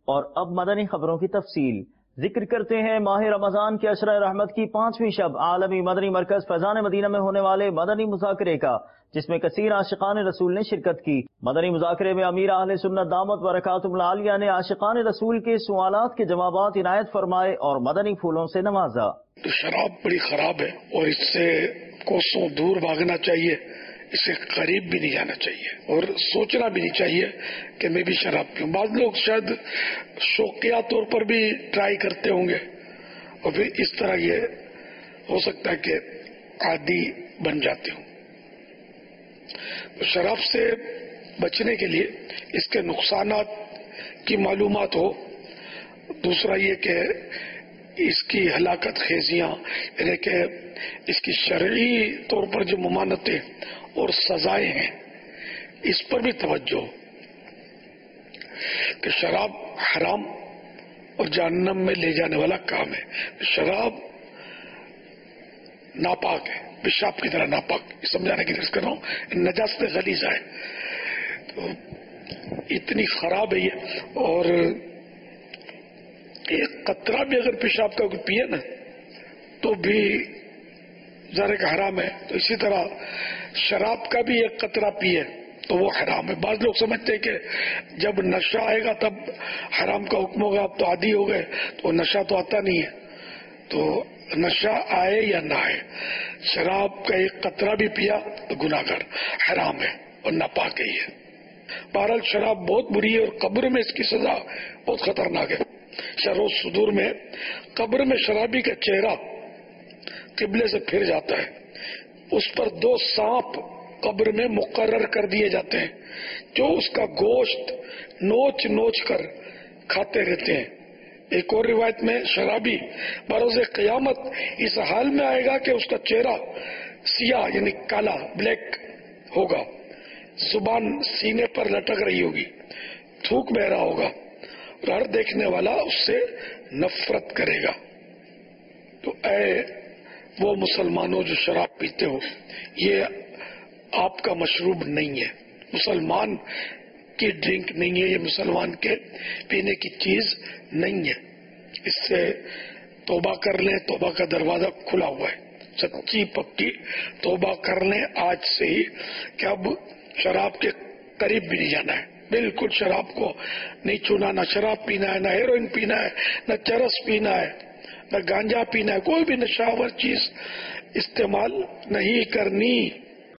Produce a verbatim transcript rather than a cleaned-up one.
اور اب مدنی خبروں کی تفصیل ذکر کرتے ہیں۔ ماہ رمضان کے عشرہ رحمت کی پانچویں شب عالمی مدنی مرکز فیضان مدینہ میں ہونے والے مدنی مذاکرے کا، جس میں کثیر عاشقان رسول نے شرکت کی۔ مدنی مذاکرے میں امیر اہل سنت دامت برکاتہم العالیہ نے عاشقان رسول کے سوالات کے جوابات عنایت فرمائے اور مدنی پھولوں سے نوازا۔ تو شراب بڑی خراب ہے اور اس سے کوسوں دور بھاگنا چاہیے، اس سے قریب بھی نہیں جانا چاہیے اور سوچنا بھی نہیں چاہیے کہ میں بھی شراب پیوں۔ بعض لوگ شاید شوقیہ طور پر بھی ٹرائی کرتے ہوں گے اور پھر اس طرح یہ ہو سکتا ہے کہ عادی بن جاتے ہوں۔ تو شراب سے بچنے کے لیے اس کے نقصانات کی معلومات ہو، دوسرا یہ کہ اس کی ہلاکت خیزیاں، یعنی کہ اس کی شرعی طور پر جو ممانتیں اور سزائیں ہیں اس پر بھی توجہ ہو کہ شراب حرام اور جہنم میں لے جانے والا کام ہے۔ شراب ناپاک ہے، پیشاب کی طرح ناپاک، سمجھانے کی کوشش کر رہا ہوں، نجاست غلیظہ ہے، تو اتنی خراب ہے یہ۔ اور ایک قطرہ بھی اگر پیشاب کا کوئی پیے نا تو بھی ذرا کا حرام ہے، تو اسی طرح شراب کا بھی ایک قطرہ پیے تو وہ حرام ہے۔ بعض لوگ سمجھتے ہیں کہ جب نشہ آئے گا تب حرام کا حکم ہوگا، اب تو عادی ہو گئے تو نشہ تو آتا نہیں ہے، تو نشہ آئے یا نہ آئے، شراب کا ایک قطرہ بھی پیا تو گناہگار، حرام ہے اور ناپاک ہے یہ۔ بہرحال شراب بہت بری ہے اور قبر میں اس کی سزا بہت خطرناک ہے۔ شرح الصدور میں قبر میں شرابی کا چہرہ قبلے سے پھر جاتا ہے، اس پر دو سانپ قبر میں مقرر کر دیے جاتے ہیں جو اس کا گوشت نوچ نوچ کر کھاتے رہتے ہیں۔ ایک اور روایت میں شرابی بروز قیامت اس حال میں آئے گا کہ اس کا چہرہ سیاہ یعنی کالا بلیک ہوگا، زبان سینے پر لٹک رہی ہوگی، تھوک بہ رہا ہوگا اور ہر دیکھنے والا اس سے نفرت کرے گا۔ تو اے وہ مسلمانوں جو شراب پیتے ہو، یہ آپ کا مشروب نہیں ہے، مسلمان کی ڈرنک نہیں ہے، یہ مسلمان کے پینے کی چیز نہیں ہے۔ اس سے توبہ کر لیں، توبہ کا دروازہ کھلا ہوا ہے، سچی پکی توبہ کر لیں آج سے ہی کہ اب شراب کے قریب بھی نہیں جانا ہے، بالکل شراب کو نہیں چھونا، نہ شراب پینا ہے، نہ ہیروئن پینا ہے، نہ چرس پینا ہے، نہ گانجا پینا ہے، کوئی بھی نشہ آور چیز استعمال نہیں کرنی۔